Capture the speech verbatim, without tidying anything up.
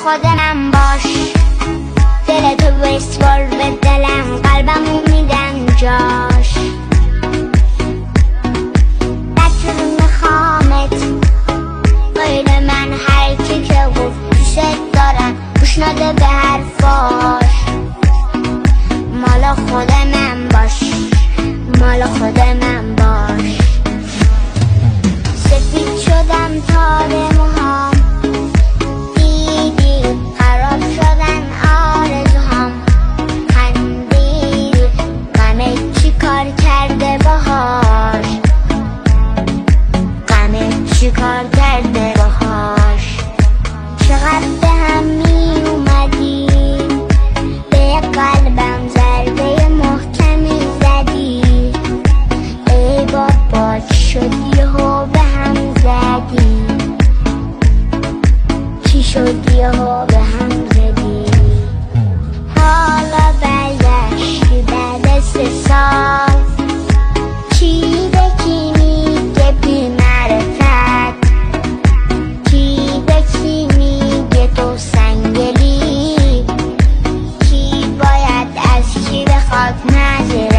خود من باش. دلتو بسپار به دلم، قلبمو میدم جاش. بچه میخوامت غیر من، هر کی که گفت دوست دارم گوش نده به حرفاش. مال خود من باش، مال خود من باش. سفید شدم تار موهام، دیدی خراب شدن آرزوهام. خندید غمت چی کار کرده باهاش، غمت چی کار کرده باهاش. چقدر به هم می اومدی، به قلبم ضربه محکمی زدی. ای بابا چی شدی و به هم زدی، چی شدی و به هم زدی. حالا برگشتی بعد سه سال، چی به کی میگه بی معرفت، کی به کی میگه تو سنگلی، کی باید از کی بخواد نظر.